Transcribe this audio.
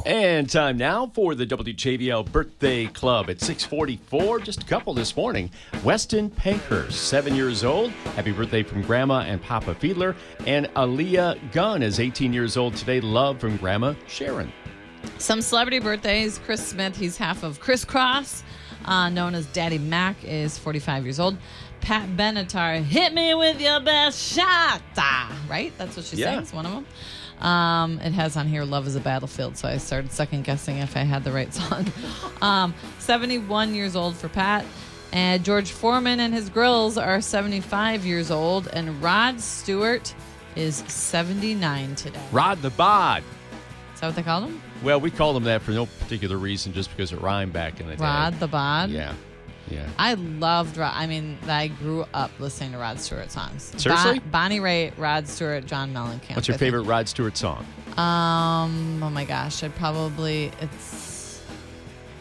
And time now for the WJVL Birthday Club at 6:44. Just a couple this morning. Weston Pankhurst, 7 years old. Happy birthday from Grandma and Papa Fiedler. And Aaliyah Gunn is 18 years old today. Love from Grandma Sharon. Some celebrity birthdays. Chris Smith, he's half of Crisscross, known as Daddy Mac, is 45 years old. Pat Benatar, hit me with your best shot. Right? That's what she sings, one of them. It has on here Love is a Battlefield, so I started second guessing if I had the right song. 71 years old for Pat. And George Foreman and his grills are 75 years old. And Rod Stewart is 79 today. Rod the Bod. Is that what they called him? Well, we called him that for no particular reason, just because it rhymed back in the day. Rod the Bod? Yeah. I loved Rod. I mean, I grew up listening to Rod Stewart songs. Seriously? Bonnie Raitt, Rod Stewart, John Mellencamp. What's your favorite Rod Stewart song? Oh my gosh, it's